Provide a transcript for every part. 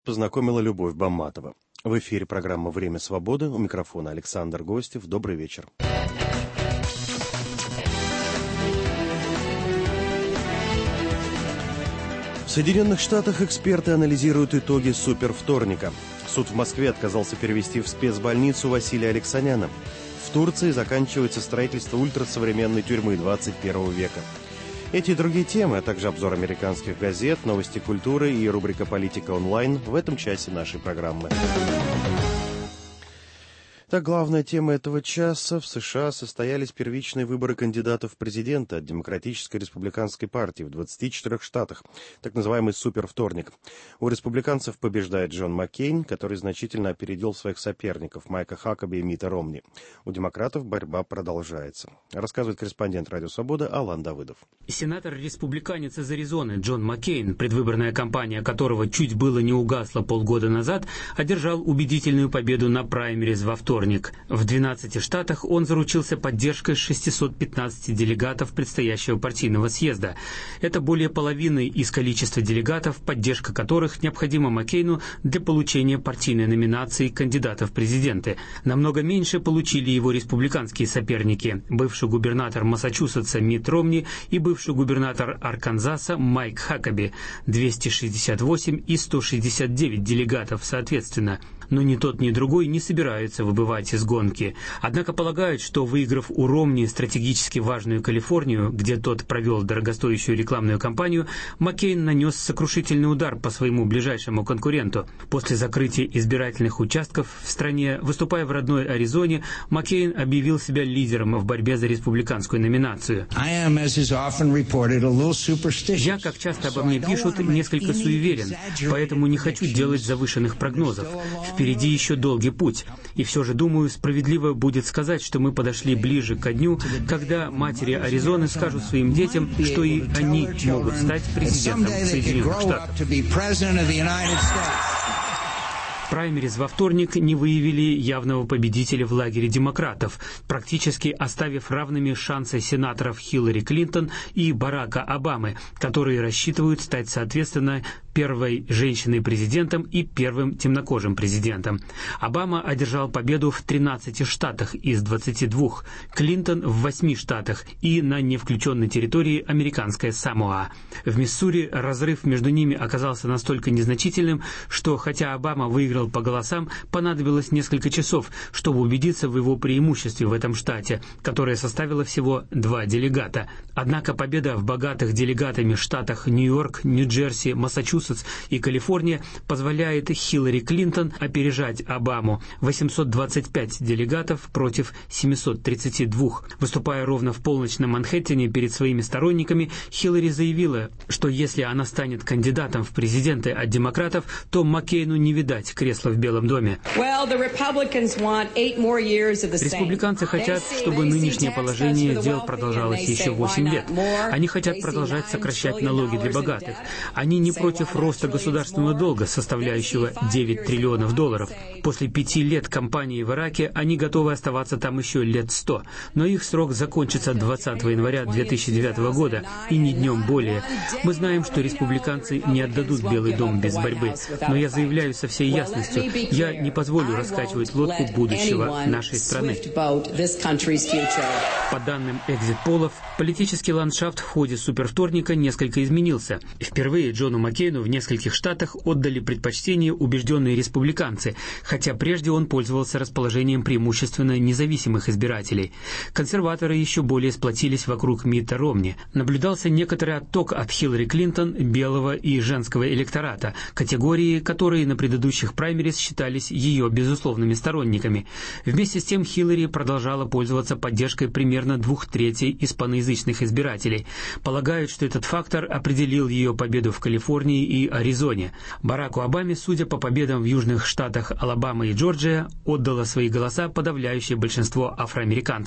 Познакомила Любовь Бамматова. В эфире программа «Время свободы». У микрофона Александр Гостев. Добрый вечер. В Соединенных Штатах эксперты анализируют итоги супервторника. Суд в Москве отказался перевести в спецбольницу Василия Алексаняна. В Турции заканчивается строительство ультрасовременной тюрьмы 21 века. Эти и другие темы, а также обзор американских газет, новости культуры и рубрика «Политика онлайн» в этом часе нашей программы. Так, главная тема этого часа. В США состоялись первичные выборы кандидатов в президенты от Демократической республиканской партии в 24 штатах, так называемый супервторник. У республиканцев побеждает Джон Маккейн, который значительно опередил своих соперников Майка Хакаби и Митта Ромни. У демократов борьба продолжается. Рассказывает корреспондент «Радио Свобода» Алан Давыдов. Сенатор-республиканец из Аризоны Джон Маккейн, предвыборная кампания которого чуть было не угасла полгода назад, одержал убедительную победу на праймериз во вторник. В 12 штатах он заручился поддержкой 615 делегатов предстоящего партийного съезда. Это более половины из количества делегатов, поддержка которых необходима Маккейну для получения партийной номинации кандидата в президенты. Намного меньше получили его республиканские соперники: бывший губернатор Массачусетса Митт Ромни и бывший губернатор Арканзаса Майк Хакаби – 268 и 169 делегатов соответственно. Но ни тот, ни другой не собираются выбывать из гонки. Однако полагают, что, выиграв у Ромни стратегически важную Калифорнию, где тот провел дорогостоящую рекламную кампанию, Маккейн нанес сокрушительный удар по своему ближайшему конкуренту. После закрытия избирательных участков в стране, выступая в родной Аризоне, Маккейн объявил себя лидером в борьбе за республиканскую номинацию. «Я, как часто обо мне пишут, несколько суеверен, поэтому не хочу делать завышенных прогнозов. Впереди еще долгий путь. И все же, думаю, справедливо будет сказать, что мы подошли ближе ко дню, когда матери Аризоны скажут своим детям, что и они могут стать президентом Соединенных Штатов». Праймериз во вторник не выявили явного победителя в лагере демократов, практически оставив равными шансы сенаторов Хиллари Клинтон и Барака Обамы, которые рассчитывают стать, соответственно, первой женщиной-президентом и первым темнокожим президентом. Обама одержал победу в 13 штатах из 22, Клинтон в 8 штатах и на невключенной территории американская Самоа. В Миссури разрыв между ними оказался настолько незначительным, что хотя Обама выиграл по голосам, понадобилось несколько часов, чтобы убедиться в его преимуществе в этом штате, которое составило всего 2 делегата. Однако победа в богатых делегатами штатах Нью-Йорк, Нью-Джерси, Массачусетс и Калифорния позволяет Хиллари Клинтон опережать Обаму: 825 делегатов против 732. Выступая ровно в полночь на Манхэттене перед своими сторонниками, Хиллари заявила, что если она станет кандидатом в президенты от демократов, то Маккейну не видать кресла в Белом доме. Республиканцы хотят, чтобы нынешнее положение дел продолжалось еще 8 лет. Они хотят продолжать сокращать налоги для богатых. Они не против роста государственного долга, составляющего 9 триллионов долларов. После 5 лет кампании в Ираке они готовы оставаться там еще лет 100. Но их срок закончится 20 января 2009 года, и не днем более. Мы знаем, что республиканцы не отдадут Белый дом без борьбы. Но я заявляю со всей ясностью, я не позволю раскачивать лодку будущего нашей страны. По данным экзит-полов, политический ландшафт в ходе супервторника несколько изменился. Впервые Джону Маккейну в нескольких штатах отдали предпочтение убежденные республиканцы, хотя прежде он пользовался расположением преимущественно независимых избирателей. Консерваторы еще более сплотились вокруг Митта Ромни. Наблюдался некоторый отток от Хиллари Клинтон белого и женского электората, категории, которые на предыдущих праймериз считались ее безусловными сторонниками. Вместе с тем Хиллари продолжала пользоваться поддержкой примерно 2/3 испаноязычных избирателей. Полагают, что этот фактор определил ее победу в Калифорнии и Аризоне. Бараку Обаме, судя по победам в южных штатах Алабама и Джорджия, отдало свои голоса подавляющее большинство афроамериканцев.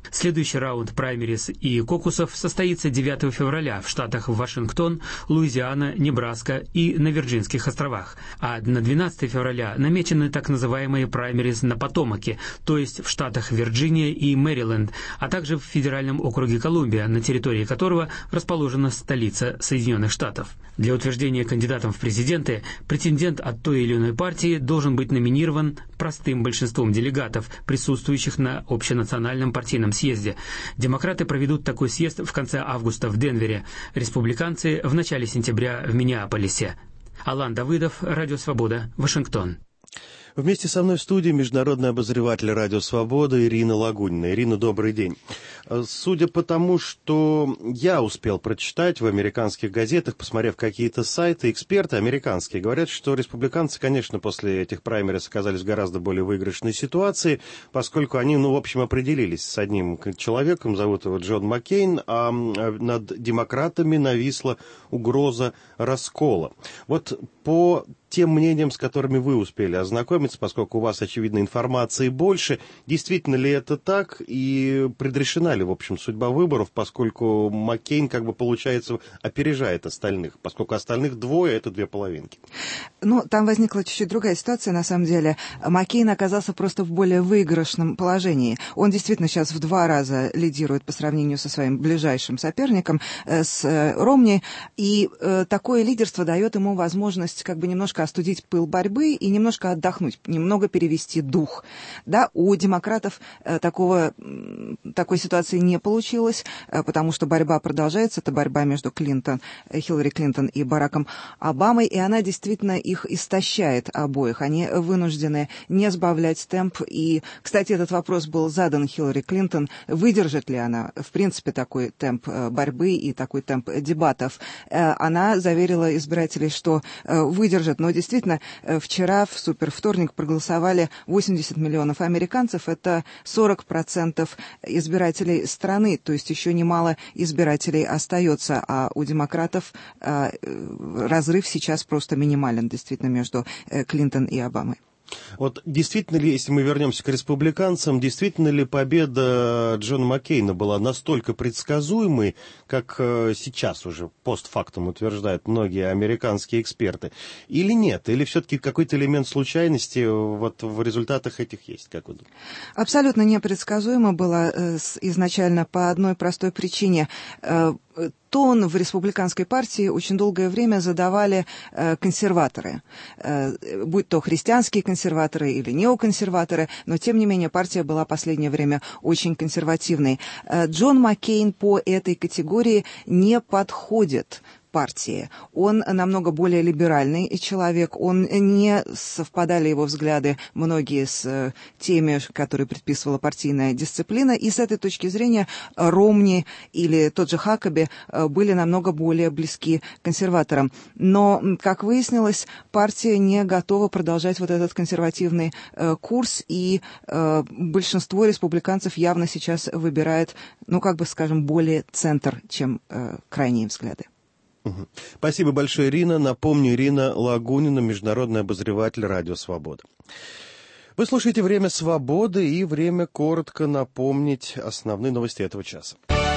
Следующий раунд праймериз и кокусов состоится 9 февраля в штатах Вашингтон, Луизиана, Небраска и на Вирджинских островах. А на 12 февраля намечены так называемые праймериз на Потомаке, то есть в штатах Вирджиния и Мэриленд, а также в федеральном округе Колумбия, на территории которого расположена столица Соединенных Штатов. Для утверждения кандидатом в президенты претендент от той или иной партии должен быть номинирован простым большинством делегатов, присутствующих на общенациональном партийном съезде. Демократы проведут такой съезд в конце августа в Денвере, республиканцы в начале сентября в Миннеаполисе. Алан Давыдов, Радио Свобода, Вашингтон. Вместе со мной в студии международный обозреватель «Радио Свобода» Ирина Лагунина. Ирина, добрый день. Судя по тому, что я успел прочитать в американских газетах, посмотрев какие-то сайты, эксперты американские говорят, что республиканцы, конечно, после этих праймериз оказались в гораздо более выигрышной ситуации, поскольку они, в общем, определились с одним человеком, зовут его Джон Маккейн, а над демократами нависла угроза раскола. Вот по тем мнениям, с которыми вы успели ознакомиться, поскольку у вас, очевидно, информации больше, действительно ли это так и предрешена ли, в общем, судьба выборов, поскольку Маккейн, получается, опережает остальных, поскольку остальных двое – это две половинки? Там возникла чуть-чуть другая ситуация, на самом деле. Маккейн оказался просто в более выигрышном положении. Он действительно сейчас в 2 раза лидирует по сравнению со своим ближайшим соперником, с Ромни, и такое лидерство дает ему возможность немножко остудить пыл борьбы и немножко отдохнуть, немного перевести дух. Да, у демократов такой ситуации не получилось, потому что борьба продолжается. Это борьба между Хиллари Клинтон и Бараком Обамой, и она действительно их истощает обоих. Они вынуждены не сбавлять темп. И, кстати, этот вопрос был задан Хиллари Клинтон. Выдержит ли она, в принципе, такой темп борьбы и такой темп дебатов? Она заверила избирателей, что выдержит. Но действительно, вчера в супервторник проголосовали 80 миллионов американцев. Это 40% избирателей страны, то есть еще немало избирателей остается, а у демократов разрыв сейчас просто минимален, действительно, между Клинтон и Обамой. Вот действительно ли, если мы вернемся к республиканцам, действительно ли победа Джона Маккейна была настолько предсказуемой, как сейчас уже постфактум утверждают многие американские эксперты, или нет? Или все-таки какой-то элемент случайности в результатах этих есть? Как вы думаете? Абсолютно непредсказуемо было изначально по одной простой причине. Тон в республиканской партии очень долгое время задавали консерваторы, будь то христианские консерваторы или неоконсерваторы, но тем не менее партия была в последнее время очень консервативной. Джон Маккейн по этой категории не подходит партии. Он намного более либеральный человек, не совпадали его взгляды многие с теми, которые предписывала партийная дисциплина, и с этой точки зрения Ромни или тот же Хакаби были намного более близки консерваторам. Но, как выяснилось, партия не готова продолжать этот консервативный курс, и большинство республиканцев явно сейчас выбирает, более центр, чем крайние взгляды. Спасибо большое, Ирина. Напомню, Ирина Лагунина, международный обозреватель «Радио Свобода». Вы слушаете «Время свободы» и время коротко напомнить основные новости этого часа.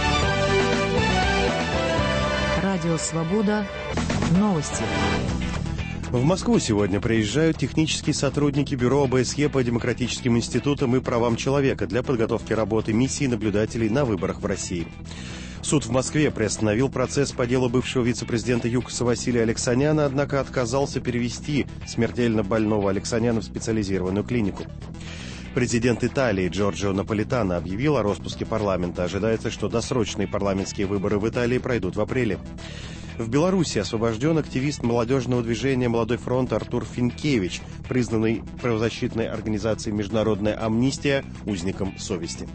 «Радио Свобода». Новости. В Москву сегодня приезжают технические сотрудники Бюро ОБСЕ по демократическим институтам и правам человека для подготовки работы миссии наблюдателей на выборах в России. Суд в Москве приостановил процесс по делу бывшего вице-президента ЮКОСа Василия Алексаняна, однако отказался перевести смертельно больного Алексаняна в специализированную клинику. Президент Италии Джорджио Наполитано объявил о распуске парламента. Ожидается, что досрочные парламентские выборы в Италии пройдут в апреле. В Беларуси освобожден активист молодежного движения «Молодой фронт» Артур Финкевич, признанный правозащитной организацией «Международная амнистия» узником совести.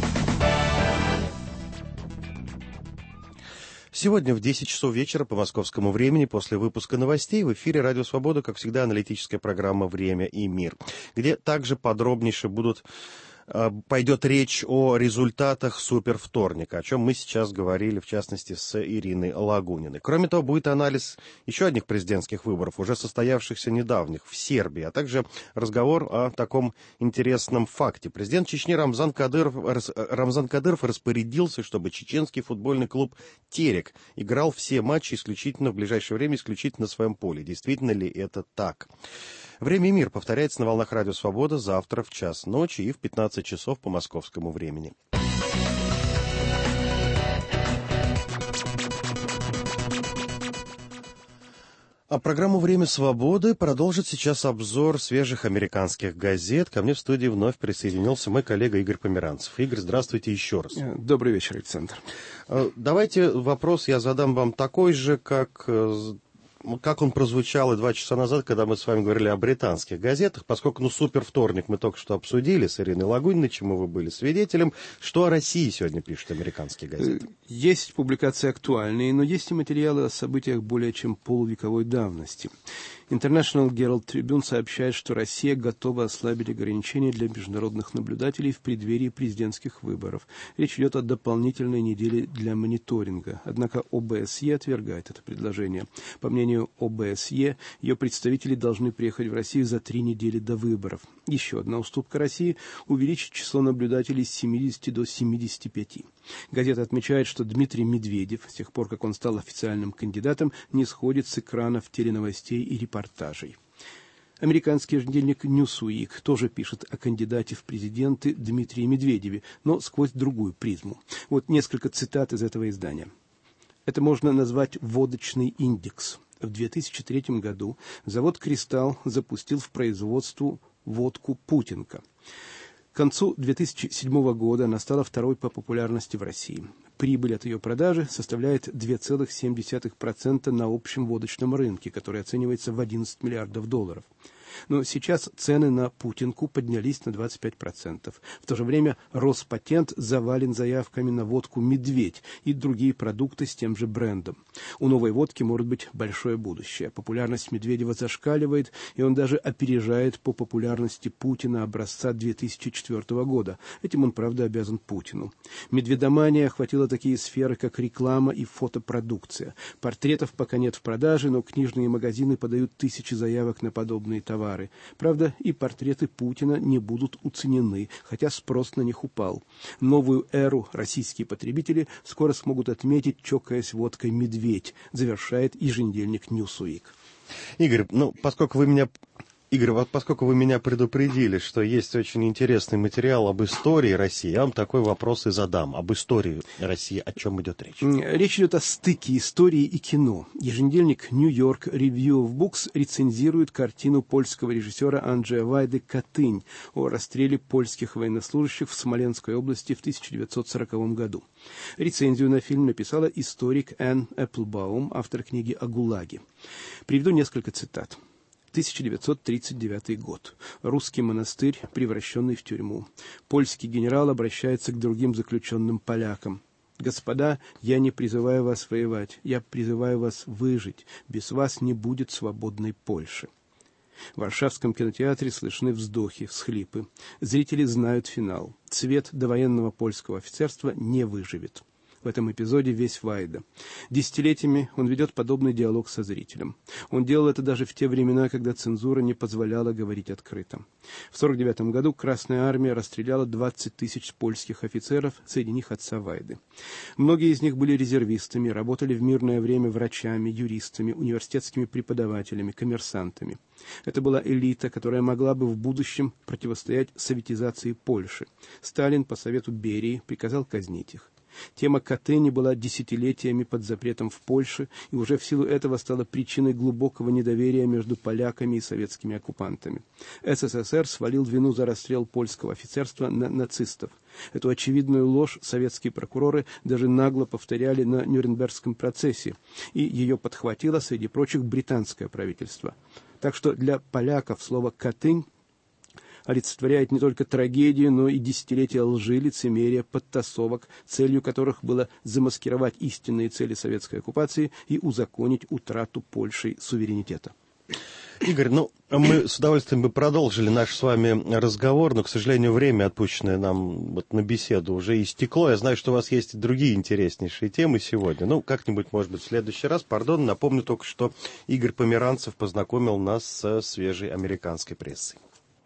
Сегодня в 10 часов вечера по московскому времени после выпуска новостей в эфире «Радио Свобода», как всегда, аналитическая программа «Время и мир», где также подробнейше будут пойдет речь о результатах супервторника, о чем мы сейчас говорили, в частности, с Ириной Лагуниной. Кроме того, будет анализ еще одних президентских выборов, уже состоявшихся недавних в Сербии, а также разговор о таком интересном факте. Президент Чечни Рамзан Кадыров распорядился, чтобы чеченский футбольный клуб «Терек» играл все матчи исключительно в ближайшее время, исключительно на своем поле. Действительно ли это так? «Время и мир» повторяется на волнах Радио Свобода завтра в 1:00 ночи и в 15 часов по московскому времени. А программу «Время свободы» продолжит сейчас обзор свежих американских газет. Ко мне в студии вновь присоединился мой коллега Игорь Померанцев. Игорь, здравствуйте еще раз. Добрый вечер, Александр. Давайте вопрос я задам вам такой же, как он прозвучал и 2 часа назад, когда мы с вами говорили о британских газетах, поскольку, супервторник мы только что обсудили с Ириной Лагуниной, чему вы были свидетелем. Что о России сегодня пишут американские газеты? Есть публикации актуальные, но есть и материалы о событиях более чем полувековой давности. International Herald Tribune сообщает, что Россия готова ослабить ограничения для международных наблюдателей в преддверии президентских выборов. Речь идет о дополнительной неделе для мониторинга. Однако ОБСЕ отвергает это предложение. По мнению ОБСЕ, ее представители должны приехать в Россию за 3 недели до выборов. Еще одна уступка России – увеличить число наблюдателей с 70 до 75. Газета отмечает, что Дмитрий Медведев, с тех пор, как он стал официальным кандидатом, не сходит с экранов теленовостей и репортажей. Американский еженедельник Newsweek тоже пишет о кандидате в президенты Дмитрии Медведеве, но сквозь другую призму. Вот несколько цитат из этого издания. Это можно назвать водочный индекс. В 2003 году завод «Кристалл» запустил в производство водку «Путинка». К концу 2007 года она стала второй по популярности в России. Прибыль от ее продажи составляет 2,7% на общем водочном рынке, который оценивается в $11 миллиардов. Но сейчас цены на «Путинку» поднялись на 25%. В то же время Роспатент завален заявками на водку «Медведь» и другие продукты с тем же брендом. У новой водки может быть большое будущее. Популярность Медведева зашкаливает, и он даже опережает по популярности Путина образца 2004 года. Этим он, правда, обязан Путину. Медведомания охватила такие сферы, как реклама и фотопродукция. Портретов пока нет в продаже, но книжные магазины подают тысячи заявок на подобные товары. Правда, и портреты Путина не будут уценены, хотя спрос на них упал. Новую эру российские потребители скоро смогут отметить, чокаясь водкой «Медведь», завершает еженедельник Newsweek. Игорь, поскольку вы меня предупредили, что есть очень интересный материал об истории России, я вам такой вопрос и задам. Об истории России о чем идет речь? Речь идет о стыке истории и кино. Еженедельник New York Review of Books рецензирует картину польского режиссера Анджея Вайды «Катынь» о расстреле польских военнослужащих в Смоленской области в 1940 году. Рецензию на фильм написала историк Энн Эпплбаум, автор книги о ГУЛАГе. Приведу несколько цитат. 1939 год. Русский монастырь, превращенный в тюрьму. Польский генерал обращается к другим заключенным полякам. «Господа, я не призываю вас воевать, я призываю вас выжить. Без вас не будет свободной Польши». В Варшавском кинотеатре слышны вздохи, всхлипы. Зрители знают финал. Цвет довоенного польского офицерства не выживет. В этом эпизоде весь Вайда. Десятилетиями он ведет подобный диалог со зрителем. Он делал это даже в те времена, когда цензура не позволяла говорить открыто. В 1949 году Красная Армия расстреляла 20 тысяч польских офицеров, среди них отца Вайды. Многие из них были резервистами, работали в мирное время врачами, юристами, университетскими преподавателями, коммерсантами. Это была элита, которая могла бы в будущем противостоять советизации Польши. Сталин по совету Берии приказал казнить их. Тема Катыни была десятилетиями под запретом в Польше, и уже в силу этого стала причиной глубокого недоверия между поляками и советскими оккупантами. СССР свалил вину за расстрел польского офицерства на нацистов. Эту очевидную ложь советские прокуроры даже нагло повторяли на Нюрнбергском процессе, и ее подхватило, среди прочих, британское правительство. Так что для поляков слово «Катынь» олицетворяет не только трагедию, но и десятилетия лжи, лицемерия, подтасовок, целью которых было замаскировать истинные цели советской оккупации и узаконить утрату Польшей суверенитета. Игорь, мы с удовольствием бы продолжили наш с вами разговор, но, к сожалению, время, отпущенное нам на беседу, уже истекло. Я знаю, что у вас есть и другие интереснейшие темы сегодня. Как-нибудь, может быть, в следующий раз. Пардон, напомню только, что Игорь Померанцев познакомил нас со свежей американской прессой.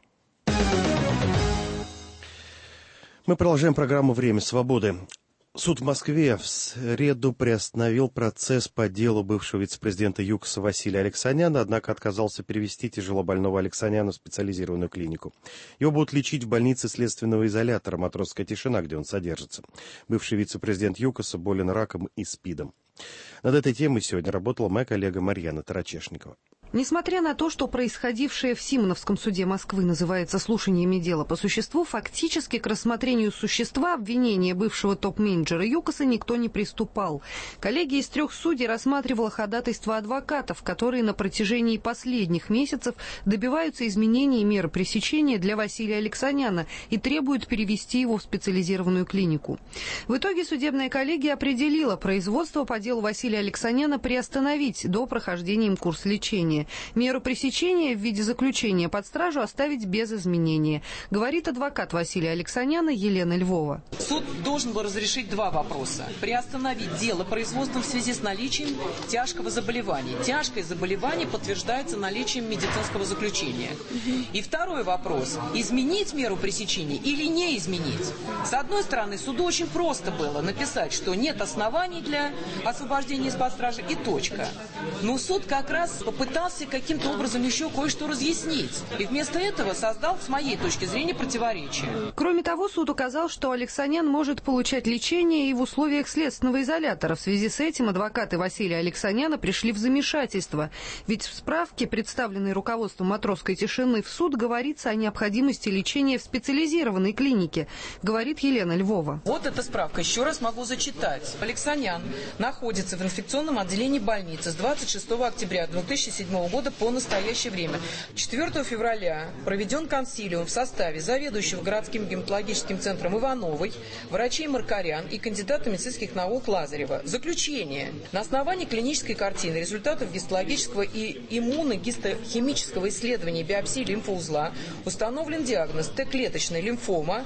Мы продолжаем программу «Время свободы». Суд в Москве в среду приостановил процесс по делу бывшего вице-президента ЮКОСа Василия Алексаняна, однако отказался перевести тяжелобольного Алексаняна в специализированную клинику. Его будут лечить в больнице следственного изолятора «Матросская тишина», где он содержится. Бывший вице-президент ЮКОСа болен раком и СПИДом. Над этой темой сегодня работала моя коллега Марьяна Тарачешникова. Несмотря на то, что происходившее в Симоновском суде Москвы называется слушаниями дела по существу, фактически к рассмотрению существа обвинения бывшего топ-менеджера ЮКОСа никто не приступал. Коллегия из 3 судей рассматривала ходатайства адвокатов, которые на протяжении последних месяцев добиваются изменений меры пресечения для Василия Алексаняна и требуют перевести его в специализированную клинику. В итоге судебная коллегия определила производство по делу Василия Алексаняна приостановить до прохождения им курса лечения. Меру пресечения в виде заключения под стражу оставить без изменения, говорит адвокат Василия Алексаняна Елена Львова. Суд должен был разрешить 2 вопроса. Приостановить дело производством в связи с наличием тяжкого заболевания. Тяжкое заболевание подтверждается наличием медицинского заключения. И 2 вопрос. Изменить меру пресечения или не изменить? С одной стороны, суду очень просто было написать, что нет оснований для освобождения из-под стражи и точка. Но суд как раз попытался каким-то образом еще кое-что разъяснить. И вместо этого создал, с моей точки зрения, противоречие. Кроме того, суд указал, что Алексанян может получать лечение и в условиях следственного изолятора. В связи с этим адвокаты Василия Алексаняна пришли в замешательство. Ведь в справке, представленной руководством «Матросской тишины», в суд говорится о необходимости лечения в специализированной клинике, говорит Елена Львова. Вот эта справка, еще раз могу зачитать. Алексанян находится в инфекционном отделении больницы с 26 октября 2007 года по настоящее время. 4 февраля проведен консилиум в составе заведующего городским гематологическим центром Ивановой, врачей Маркарян и кандидата медицинских наук Лазарева. Заключение. На основании клинической картины, результатов гистологического и иммуногистохимического исследования биопсии лимфоузла установлен диагноз Т-клеточная лимфома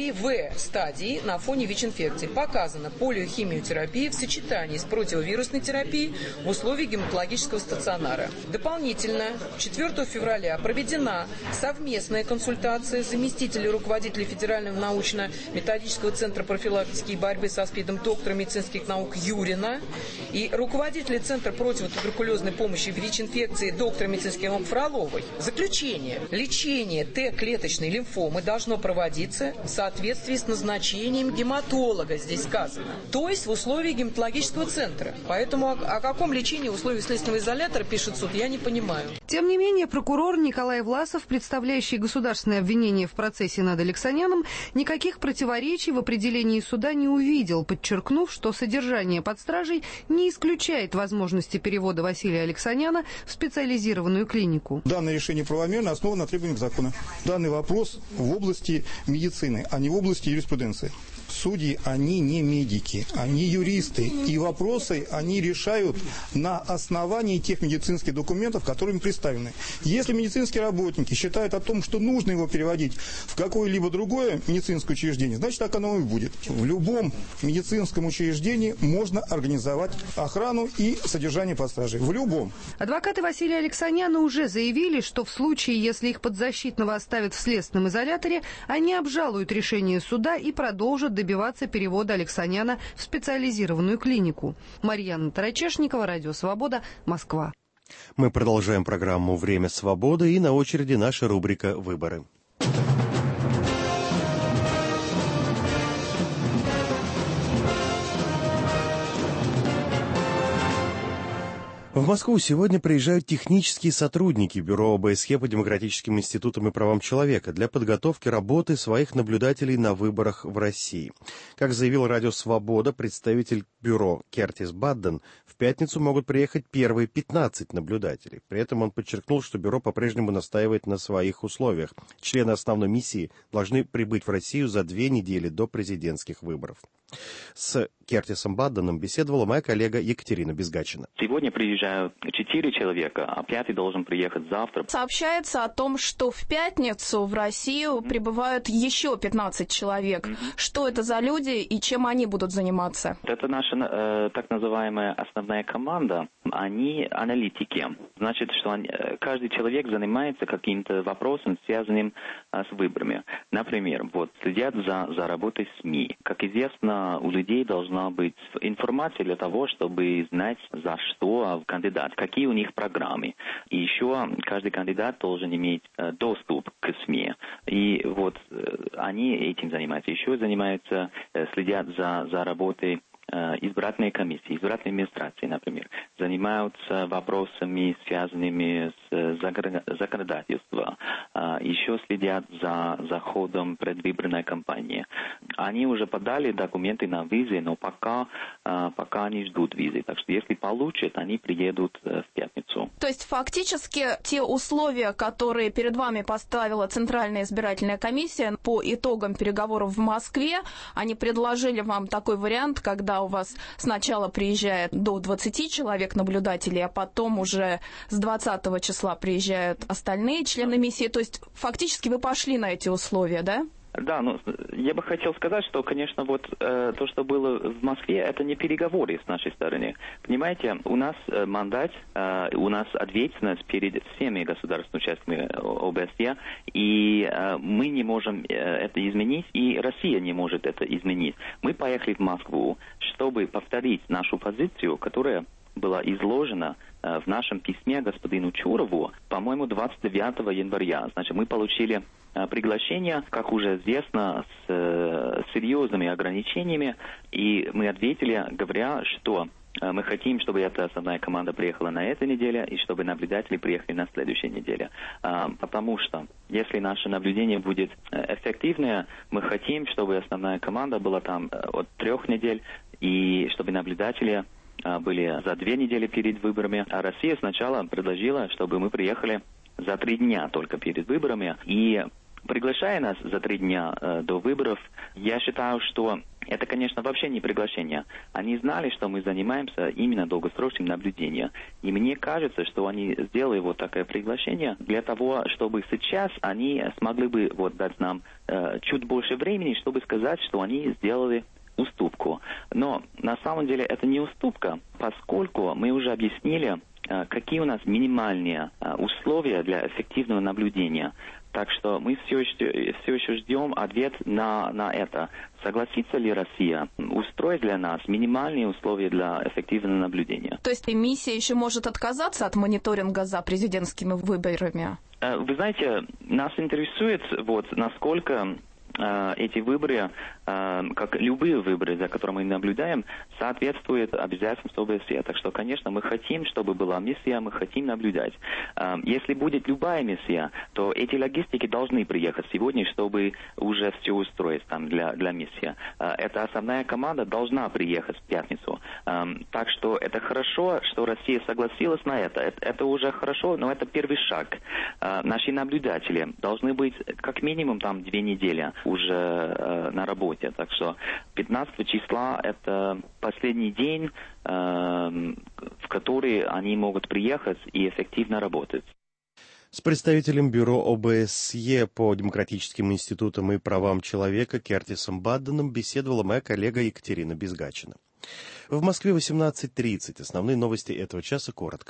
3В стадии на фоне ВИЧ-инфекции. Показана полиохимиотерапия в сочетании с противовирусной терапией в условиях гематологического стационара. Дополнительно 4 февраля проведена совместная консультация заместителя руководителя Федерального научно-методического центра профилактики и борьбы со СПИДом доктора медицинских наук Юрина и руководителя Центра противотуберкулезной помощи в ВИЧ-инфекции доктора медицинских наук Фроловой. Заключение. Лечение Т-клеточной лимфомы должно проводиться в соответствии с назначением гематолога, здесь сказано. То есть в условиях гематологического центра. Поэтому о каком лечении в условиях следственного изолятора, пишет суд, я не понимаю. Тем не менее, прокурор Николай Власов, представляющий государственное обвинение в процессе над Алексаняном, никаких противоречий в определении суда не увидел, подчеркнув, что содержание под стражей не исключает возможности перевода Василия Алексаняна в специализированную клинику. Данное решение правомерно основано на требованиях закона. Данный вопрос в области медицины, а не в области юриспруденции. Судьи, они не медики, они юристы. И вопросы они решают на основании тех медицинских документов, которые им представлены. Если медицинские работники считают о том, что нужно его переводить в какое-либо другое медицинское учреждение, значит, так оно и будет. В любом медицинском учреждении можно организовать охрану и содержание под стражей. В любом. Адвокаты Василия Алексаняна уже заявили, что в случае, если их подзащитного оставят в следственном изоляторе, они обжалуют решение суда и продолжат добиваться перевода Алексаняна в специализированную клинику. Марьяна Тарачешникова, Радио Свобода, Москва. Мы продолжаем программу «Время свободы» и на очереди наша рубрика «Выборы». В Москву сегодня приезжают технические сотрудники Бюро ОБСЕ по демократическим институтам и правам человека для подготовки работы своих наблюдателей на выборах в России. Как заявил Радио Свобода, представитель бюро Кертис Бадден, в пятницу могут приехать первые 15 наблюдателей. При этом он подчеркнул, что бюро по-прежнему настаивает на своих условиях. Члены основной миссии должны прибыть в Россию за 2 недели до президентских выборов. С Кертисом Бадденом беседовала моя коллега Екатерина Безгачина. Сегодня приезжают 4 человека, а 5-й должен приехать завтра. Сообщается о том, что в пятницу в Россию прибывают еще 15 человек. Что это за люди и чем они будут заниматься? Это наша так называемая основная команда. Они аналитики. Значит, что каждый человек занимается каким-то вопросом, связанным с выборами. Например, следят за работой СМИ. Как известно, у людей должна быть информация для того, чтобы знать, за что кандидат, какие у них программы. И еще каждый кандидат должен иметь доступ к СМИ. И они этим занимаются. Еще занимаются, следят за работой избирательной комиссии, избирательной администрации, например, занимаются вопросами, связанными с законодательством, еще следят за ходом предвыборной кампании. Они уже подали документы на визы, но пока они ждут визы. Так что если получат, они приедут в пятницу. То есть фактически те условия, которые перед вами поставила Центральная избирательная комиссия по итогам переговоров в Москве, они предложили вам такой вариант, когда у вас сначала приезжает до 20 человек наблюдателей, а потом уже с 20 числа приезжают остальные члены миссии. То есть фактически вы пошли на эти условия, да? Да, я бы хотел сказать, что, конечно, то, что было в Москве, это не переговоры с нашей стороны. Понимаете, у нас мандат, у нас ответственность перед всеми государственными участниками ОБСЕ, и мы не можем это изменить, и Россия не может это изменить. Мы поехали в Москву, чтобы повторить нашу позицию, которая была изложена в нашем письме господину Чурову, по-моему, 29 января. Значит, мы получили приглашение, как уже известно, с серьезными ограничениями, и мы ответили, говоря, что мы хотим, чтобы эта основная команда приехала на этой неделе, и чтобы наблюдатели приехали на следующей неделе. Потому что, если наше наблюдение будет эффективное, мы хотим, чтобы основная команда была там от 3 недель, и чтобы наблюдатели были за 2 недели перед выборами. А Россия сначала предложила, чтобы мы приехали за 3 дня только перед выборами. И приглашая нас за 3 дня до выборов, я считаю, что это, конечно, вообще не приглашение. Они знали, что мы занимаемся именно долгосрочным наблюдением. И мне кажется, что они сделали такое приглашение для того, чтобы сейчас они смогли бы дать нам чуть больше времени, чтобы сказать, что они сделали уступку. Но на самом деле это не уступка, поскольку мы уже объяснили, какие у нас минимальные условия для эффективного наблюдения. Так что мы все еще ждем ответ на это. Согласится ли Россия устроить для нас минимальные условия для эффективного наблюдения? То есть миссия еще может отказаться от мониторинга за президентскими выборами? Вы знаете, нас интересует, насколько эти выборы, как любые выборы, за которыми мы наблюдаем, соответствуют обязательствам ОБСЕ. Так что, конечно, мы хотим, чтобы была миссия, мы хотим наблюдать. Если будет любая миссия, то эти логистики должны приехать сегодня, чтобы уже все устроить там для миссии. Эта основная команда должна приехать в пятницу. Так что это хорошо, что Россия согласилась на это. Это уже хорошо, но это первый шаг. Наши наблюдатели должны быть как минимум там 2 недели уже на работе. Так что 15 числа это последний день, в который они могут приехать и эффективно работать. С представителем Бюро ОБСЕ по демократическим институтам и правам человека Кертисом Бадденом беседовала моя коллега Екатерина Безгачина. В Москве 18:30. Основные новости этого часа коротко.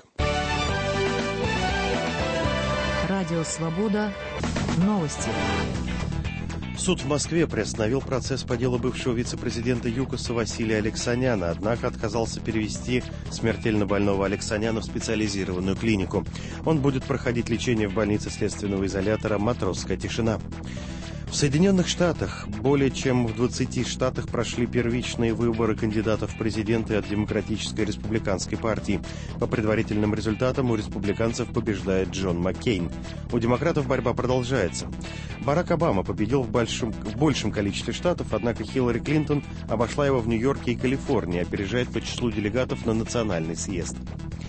Радио «Свобода». Новости. Суд в Москве приостановил процесс по делу бывшего вице-президента ЮКОСа Василия Алексаняна, однако отказался перевести смертельно больного Алексаняна в специализированную клинику. Он будет проходить лечение в больнице следственного изолятора «Матросская тишина». В Соединенных Штатах более чем в 20 штатах прошли первичные выборы кандидатов в президенты от Демократической и Республиканской партий. По предварительным результатам у республиканцев побеждает Джон Маккейн. У демократов борьба продолжается. Барак Обама победил в большем количестве штатов, однако Хиллари Клинтон обошла его в Нью-Йорке и Калифорнии, опережает по числу делегатов на национальный съезд.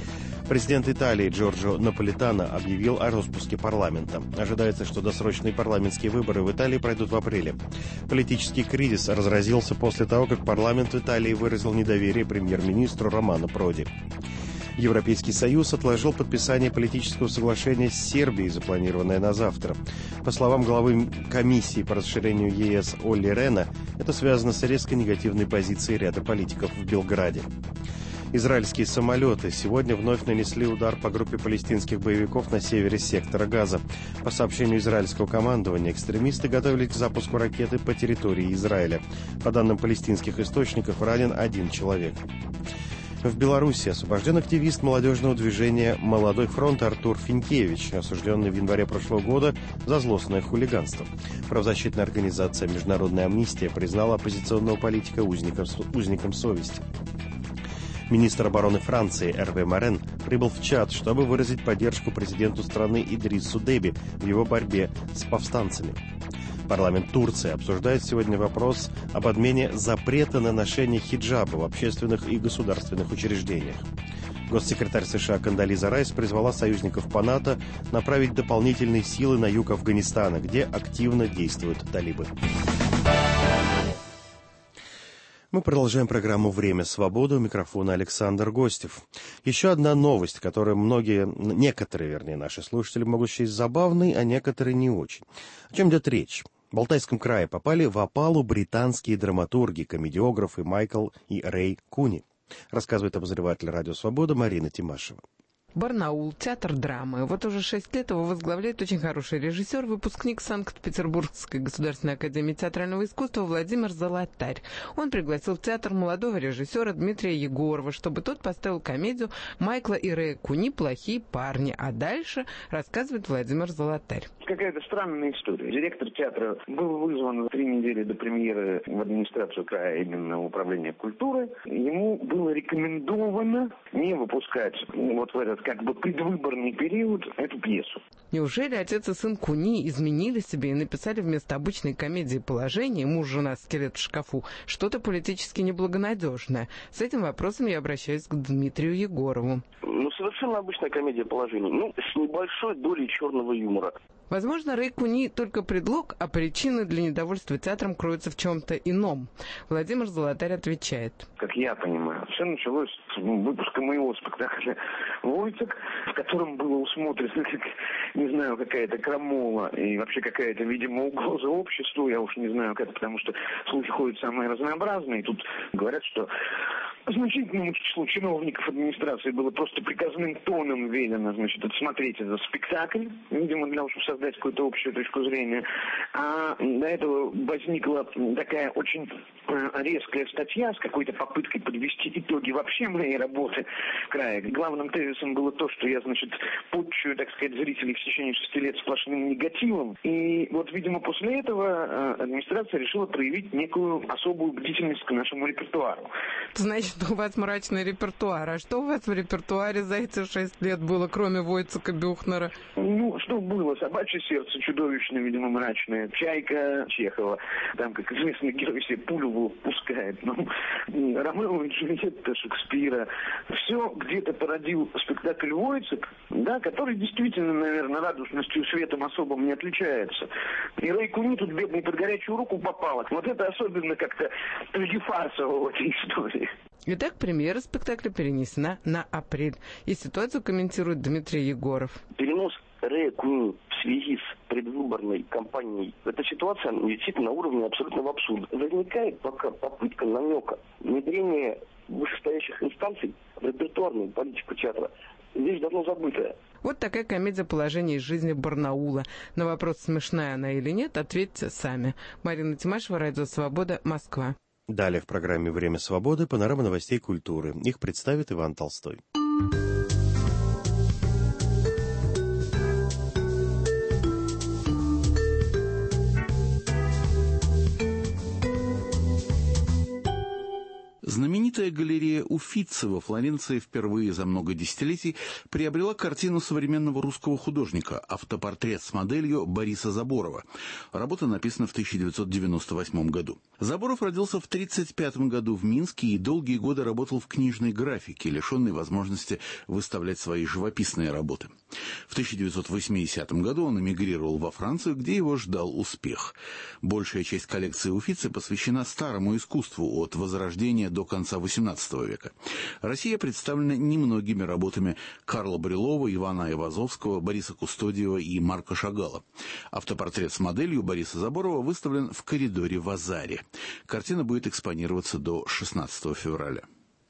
Президент Италии Джорджо Наполитано объявил о распуске парламента. Ожидается, что досрочные парламентские выборы в Италии пройдут в апреле. Политический кризис разразился после того, как парламент Италии выразил недоверие премьер-министру Романо Проди. Европейский Союз отложил подписание политического соглашения с Сербией, запланированное на завтра. По словам главы комиссии по расширению ЕС Олли Рена, это связано с резко негативной позицией ряда политиков в Белграде. Израильские самолеты сегодня вновь нанесли удар по группе палестинских боевиков на севере сектора Газа. По сообщению израильского командования, экстремисты готовились к запуску ракеты по территории Израиля. По данным палестинских источников, ранен 1 человек. В Беларуси освобожден активист молодежного движения «Молодой фронт» Артур Финкевич, осужденный в январе прошлого года за злостное хулиганство. Правозащитная организация «Международная амнистия» признала оппозиционного политика узником совести. Министр обороны Франции Эрве Морен прибыл в Чад, чтобы выразить поддержку президенту страны Идрису Деби в его борьбе с повстанцами. Парламент Турции обсуждает сегодня вопрос об отмене запрета на ношение хиджаба в общественных и государственных учреждениях. Госсекретарь США Кондолиза Райс призвала союзников по НАТО направить дополнительные силы на юг Афганистана, где активно действуют талибы. Мы продолжаем программу «Время свободы». У микрофона Александр Гостев. Еще одна новость, которую некоторые наши слушатели могут счесть забавной, а некоторые не очень. О чем идет речь? В Алтайском крае попали в опалу британские драматурги, комедиографы Майкл и Рэй Куни. Рассказывает обозреватель «Радио Свобода» Марина Тимашева. Барнаул, театр драмы. Вот уже 6 лет его возглавляет очень хороший режиссер, выпускник Санкт-Петербургской государственной академии театрального искусства Владимир Золотарь. Он пригласил в театр молодого режиссера Дмитрия Егорова, чтобы тот поставил комедию Майкла и Рэя Куни «Плохие парни». А дальше рассказывает Владимир Золотарь. Какая-то странная история. Директор театра был вызван 3 недели до премьеры в администрацию края, именно управление культуры. Ему было рекомендовано не выпускать вот в этот как бы предвыборный период эту пьесу. Неужели отец и сын Куни изменили себе и написали вместо обычной комедии «Положение» «Муж, жена, скелет в шкафу» что-то политически неблагонадежное? С этим вопросом я обращаюсь к Дмитрию Егорову. Совершенно обычная комедия «Положение», с небольшой долей черного юмора. Возможно, Рэй Куни только предлог, а причины для недовольства театром кроются в чем-то ином. Владимир Золотарь отвечает. Как я понимаю, все началось с выпуска моего спектакля «Войцек», в котором было усмотрено, не знаю, какая-то крамола и вообще какая-то, видимо, угроза обществу. Я уж не знаю как, потому что слухи ходят самые разнообразные. Тут говорят, что значительному числу чиновников администрации было просто приказным тоном велено, отсмотреть этот спектакль, видимо, для того, чтобы создать какую-то общую точку зрения. А до этого возникла такая очень резкая статья с какой-то попыткой подвести итоги вообще моей работы в крае. Главным тезисом было то, что я, подчую, так сказать, зрителей в течение 6 лет сплошным негативом. И вот, видимо, после этого администрация решила проявить некую особую бдительность к нашему репертуару. Значит, у вас мрачный репертуар. А что у вас в репертуаре за эти 6 лет было, кроме Войцека, Бюхнера? Что было? «Собачье сердце» чудовищно, видимо, мрачное. «Чайка» Чехова. Там, как известный герой, себе пулю пускает. Ромео и Джульетта Шекспира. Все где-то породил спектакль «Войцек», да, который действительно, наверное, радостностью и светом особым не отличается. И Рэй Куни тут бедный под горячую руку попала. Вот это особенно как-то фарсово в этой истории. Итак, премьера спектакля перенесена на апрель. И ситуацию комментирует Дмитрий Егоров. Перенос Рэя Куни в связи с предвыборной кампанией. Эта ситуация действительно на уровне абсолютного абсурда. Возникает пока попытка намека внедрения вышестоящих инстанций в репертуарную политику театра. Вещь давно забытая. Вот такая комедия «Положение из жизни Барнаула». На вопрос, смешная она или нет, ответьте сами. Марина Тимашева, Радио Свобода, Москва. Далее в программе «Время свободы» панорама новостей культуры. Их представит Иван Толстой. Знаменитый Знаменитая галерея Уффици во Флоренции впервые за много десятилетий приобрела картину современного русского художника «Автопортрет с моделью» Бориса Заборова. Работа написана в 1998 году. Заборов родился в 1935 году в Минске и долгие годы работал в книжной графике, лишенной возможности выставлять свои живописные работы. В 1980 году он эмигрировал во Францию, где его ждал успех. Большая часть коллекции Уффици посвящена старому искусству от Возрождения до конца XVIII века. Россия представлена немногими работами Карла Брюлова, Ивана Айвазовского, Бориса Кустодиева и Марка Шагала. Автопортрет с моделью Бориса Заборова выставлен в коридоре в Азаре. Картина будет экспонироваться до 16 февраля.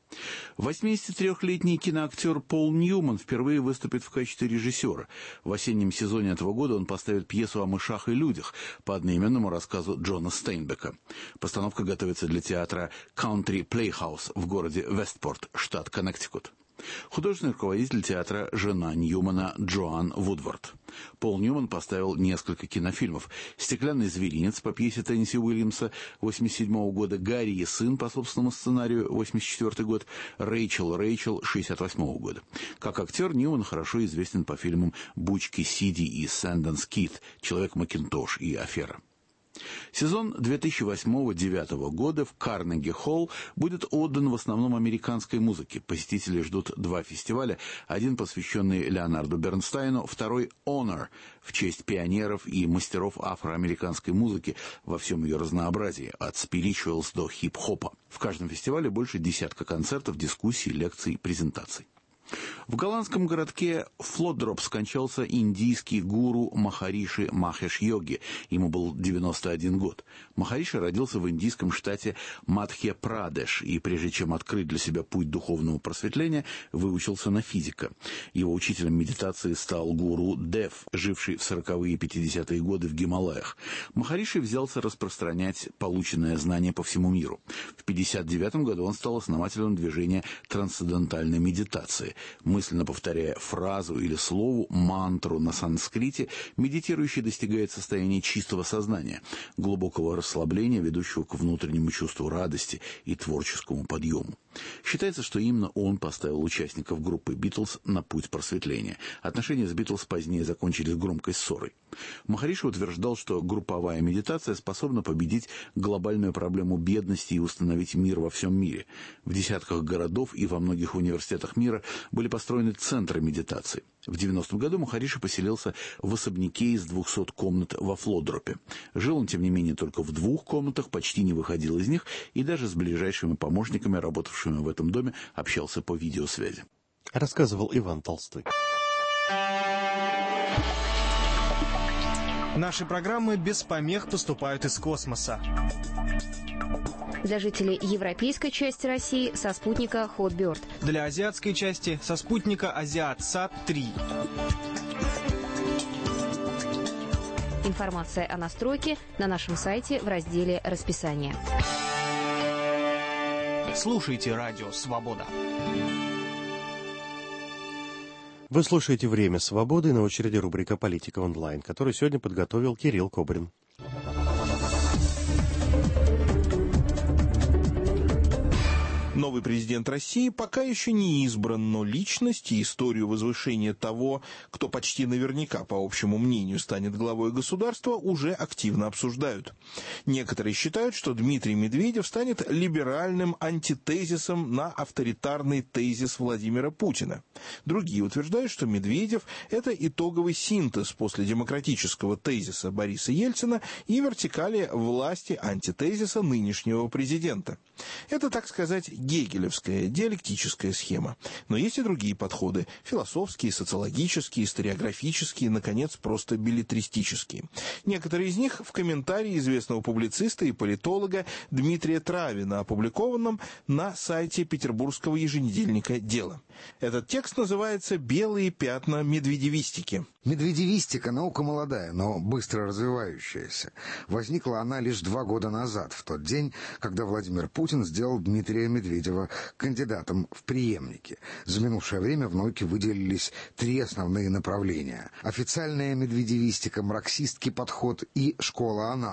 83-летний киноактер Пол Ньюман впервые выступит в качестве режиссера. В осеннем сезоне этого года он поставит пьесу о мышах и людях по одноименному рассказу Джона Стейнбека. Постановка готовится для театра Country Playhouse в городе Вестпорт, штат Коннектикут. Художественный руководитель театра жена Ньюмана Джоан Вудвард. Пол Ньюман поставил несколько кинофильмов. «Стеклянный зверинец» по пьесе Теннесси Уильямса 1987 года, «Гарри и сын» по собственному сценарию 1984 год, «Рэйчел, Рэйчел» 1968 года. Как актер Ньюман хорошо известен по фильмам «Бучки Сиди» и «Сэнденс Кид», «Человек-Макинтош» и «Афера». Сезон 2008-2009 года в Карнеги-Холл будет отдан в основном американской музыке. Посетители ждут 2 фестиваля. Один посвященный Леонарду Бернстайну, второй «Honor» в честь пионеров и мастеров афроамериканской музыки во всем ее разнообразии, от спиричуэлс до хип-хопа. В каждом фестивале больше десятка концертов, дискуссий, лекций, презентаций. В голландском городке Флодроп скончался индийский гуру Махариши Махеш Йоги. Ему был 91 год. Махариши родился в индийском штате Мадхья-Прадеш и, прежде чем открыть для себя путь духовного просветления, выучился на физика. Его учителем медитации стал гуру Дев, живший в 40-е и 50-е годы в Гималаях. Махариши взялся распространять полученное знание по всему миру. В 1959 году он стал основателем движения трансцендентальной медитации. Мысленно повторяя фразу или слово, мантру на санскрите, медитирующий достигает состояния чистого сознания, глубокого расслабления, ведущего к внутреннему чувству радости и творческому подъему. Считается, что именно он поставил участников группы «Битлз» на путь просветления. Отношения с «Битлз» позднее закончились громкой ссорой. Махариши утверждал, что групповая медитация способна победить глобальную проблему бедности и установить мир во всем мире. В десятках городов и во многих университетах мира были построены центры медитации. В 90-м году Махариши поселился в особняке из 200 комнат во Флодропе. Жил он, тем не менее, только в 2 комнатах, почти не выходил из них и даже с ближайшими помощниками, работавшими в этом доме, общался по видеосвязи. Рассказывал Иван Толстой. Наши программы без помех поступают из космоса. Для жителей европейской части России со спутника Hotbird. Для азиатской части со спутника Азиатсат-3. Информация о настройке на нашем сайте в разделе «Расписание». Слушайте Радио Свобода. Вы слушаете «Время свободы», на очереди рубрика «Политика онлайн», которую сегодня подготовил Кирилл Кобрин. Новый президент России пока еще не избран, но личность и историю возвышения того, кто почти наверняка, по общему мнению, станет главой государства, уже активно обсуждают. Некоторые считают, что Дмитрий Медведев станет либеральным антитезисом на авторитарный тезис Владимира Путина. Другие утверждают, что Медведев – это итоговый синтез после демократического тезиса Бориса Ельцина и вертикали власти антитезиса нынешнего президента. Это, так сказать, гегелевская диалектическая схема. Но есть и другие подходы – философские, социологические, историографические, наконец, просто беллетристические. Некоторые из них в комментарии известного публициста и политолога Дмитрия Травина, опубликованном на сайте петербургского еженедельника «Дело». Этот текст называется «Белые пятна медведевистики». Медведевистика – наука молодая, но быстро развивающаяся. Возникла она лишь 2 года назад, в тот день, когда Владимир Путин сделал Дмитрия Медведева кандидатом в преемники. За минувшее время в науке выделились 3 основные направления: официальная медведевистика, марксистский подход и школа аналов.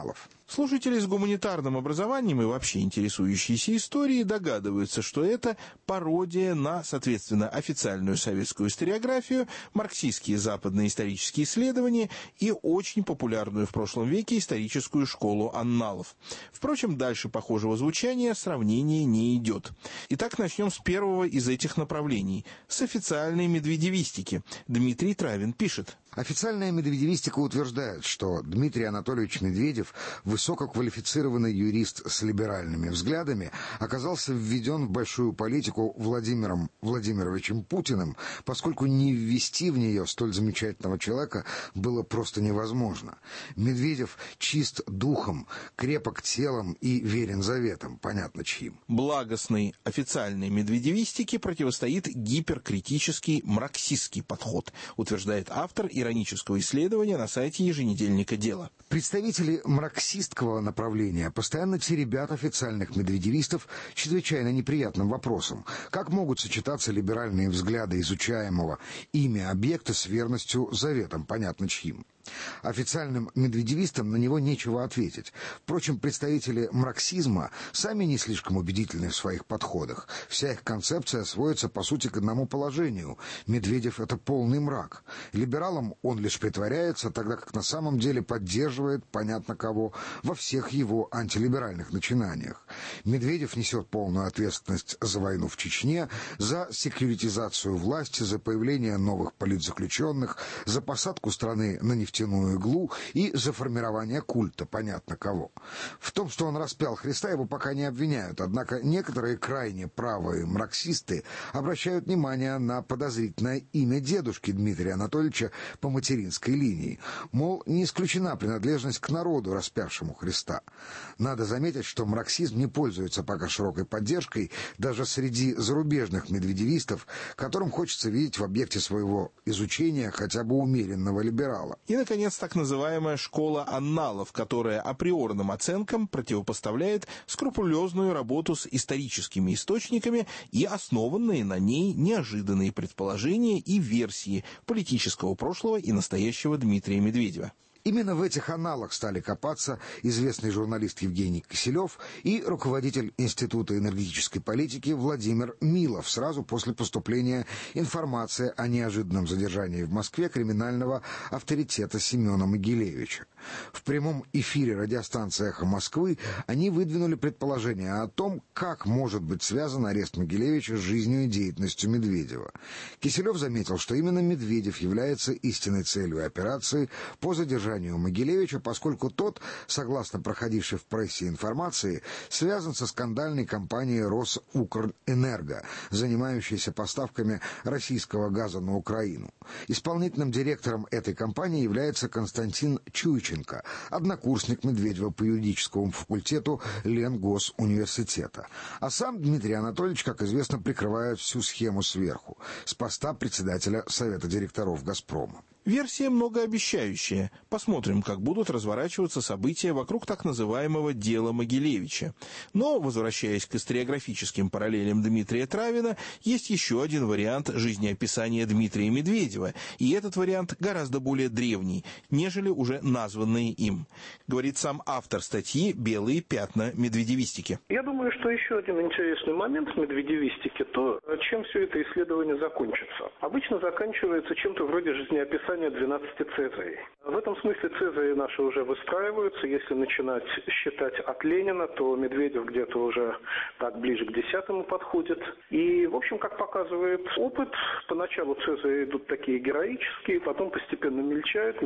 Слушатели с гуманитарным образованием и вообще интересующиеся историей догадываются, что это пародия на, соответственно, официальную советскую историографию, марксистские западные исторические исследования и очень популярную в прошлом веке историческую школу анналов. Впрочем, дальше похожего звучания сравнение не идет. Итак, начнем с первого из этих направлений, с официальной медведевистики. Дмитрий Травин пишет. Официальная медведевистика утверждает, что Дмитрий Анатольевич Медведев, высококвалифицированный юрист с либеральными взглядами, оказался введен в большую политику Владимиром Владимировичем Путиным, поскольку не ввести в нее столь замечательного человека было просто невозможно. Медведев чист духом, крепок телом и верен заветам, понятно чьим. Благостной официальной медведевистике противостоит гиперкритический марксистский подход, утверждает автор иронического исследования на сайте еженедельника «Дело». Представители марксистского направления постоянно теребят официальных медведевистов чрезвычайно неприятным вопросом. Как могут сочетаться либеральные взгляды изучаемого ими объекта с верностью заветам, понятно чьим? Официальным медведевистам на него нечего ответить. Впрочем, представители марксизма сами не слишком убедительны в своих подходах. Вся их концепция сводится, по сути, к одному положению. Медведев — это полный мрак. Либералам он лишь притворяется, тогда как на самом деле поддерживает, понятно кого, во всех его антилиберальных начинаниях. Медведев несет полную ответственность за войну в Чечне, за секьюритизацию власти, за появление новых политзаключенных, за посадку страны на нефтяную иглу и за формирование культа, понятно кого. В том, что он распял Христа, его пока не обвиняют, однако некоторые крайне правые марксисты обращают внимание на подозрительное имя дедушки Дмитрия Анатольевича по материнской линии. Мол, не исключена принадлежность к народу, распявшему Христа. Надо заметить, что марксизм не пользуется пока широкой поддержкой даже среди зарубежных медведевистов, которым хочется видеть в объекте своего изучения хотя бы умеренного либерала. И, наконец, так называемая школа анналов, которая априорным оценкам противопоставляет скрупулезную работу с историческими источниками и основанные на ней неожиданные предположения и версии политического прошлого и настоящего Дмитрия Медведева. Именно в этих аналах стали копаться известный журналист Евгений Киселев и руководитель Института энергетической политики Владимир Милов сразу после поступления информации о неожиданном задержании в Москве криминального авторитета Семена Могилевича. В прямом эфире радиостанции «Эхо Москвы» они выдвинули предположение о том, как может быть связан арест Могилевича с жизнью и деятельностью Медведева. Киселев заметил, что именно Медведев является истинной целью операции по задержанию Могилевича, поскольку тот, согласно проходившей в прессе информации, связан со скандальной компанией «Росукрэнерго», занимающейся поставками российского газа на Украину. Исполнительным директором этой компании является Константин Чуйченко, однокурсник Медведева по юридическому факультету Ленгосуниверситета. А сам Дмитрий Анатольевич, как известно, прикрывает всю схему сверху, с поста председателя Совета директоров «Газпрома». Версия многообещающая. Посмотрим, как будут разворачиваться события вокруг так называемого дела Могилевича. Но, возвращаясь к историографическим параллелям Дмитрия Травина, есть еще один вариант жизнеописания Дмитрия Медведева, и этот вариант гораздо более древний, нежели уже названные им. Говорит сам автор статьи «Белые пятна медведевистики». Я думаю, что еще один интересный момент в медведевистике, то, чем все это исследование закончится. Обычно заканчивается чем-то вроде жизнеописания 12 Цезарей. В этом смысле Цезари наши уже выстраиваются. Если начинать считать от Ленина, то Медведев где-то уже так ближе к 10-му подходит. И, в общем, как показывает опыт, поначалу Цезари идут такие героические, потом постепенно мельчают,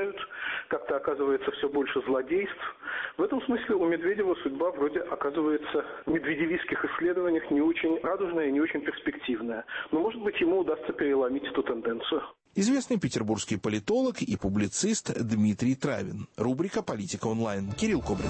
как-то оказывается все больше злодейств. В этом смысле у Медведева судьба вроде оказывается в медведевистских исследованиях не очень радужная и не очень перспективная. Но, может быть, ему удастся переломить эту тенденцию. Известный петербургский политолог и публицист Дмитрий Травин. Рубрика «Политика онлайн». Кирилл Кобрин.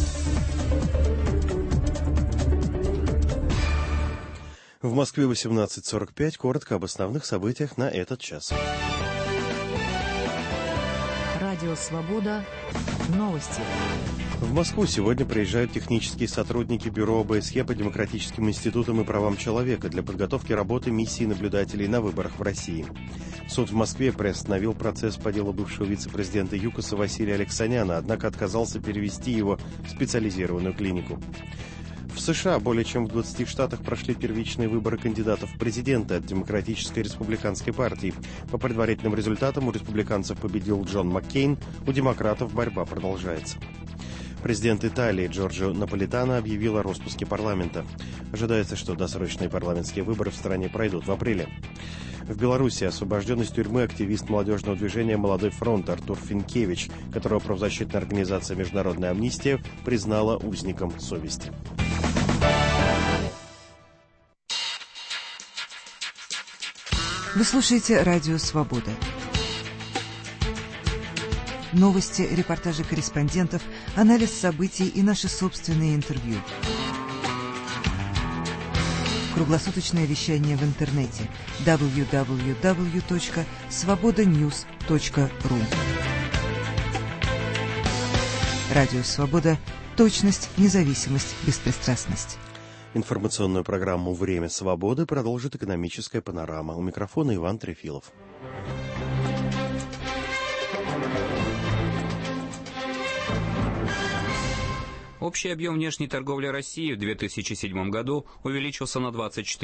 В Москве 18:45. Коротко об основных событиях на этот час. Радио Радио «Свобода». Новости. В Москву сегодня приезжают технические сотрудники Бюро ОБСЕ по демократическим институтам и правам человека для подготовки работы миссии наблюдателей на выборах в России. Суд в Москве приостановил процесс по делу бывшего вице-президента ЮКОСа Василия Алексаняна, однако отказался перевести его в специализированную клинику. В США более чем в 20 штатах прошли первичные выборы кандидатов в президенты от Демократической республиканской партии. По предварительным результатам у республиканцев победил Джон Маккейн, у демократов борьба продолжается. Президент Италии Джорджио Наполитано объявил о распуске парламента. Ожидается, что досрочные парламентские выборы в стране пройдут в апреле. В Беларуси освобожден из тюрьмы активист молодежного движения «Молодой фронт» Артур Финкевич, которого правозащитная организация «Международная амнистия» признала узником совести. Вы слушаете «Радио Свобода». Новости, репортажи корреспондентов, анализ событий и наши собственные интервью. Круглосуточное вещание в интернете www.svobodanews.ru. Радио «Свобода». Точность, независимость, беспристрастность. Информационную программу «Время свободы» продолжит экономическая панорама. У микрофона Иван Трефилов. Общий объем внешней торговли России в 2007 году увеличился на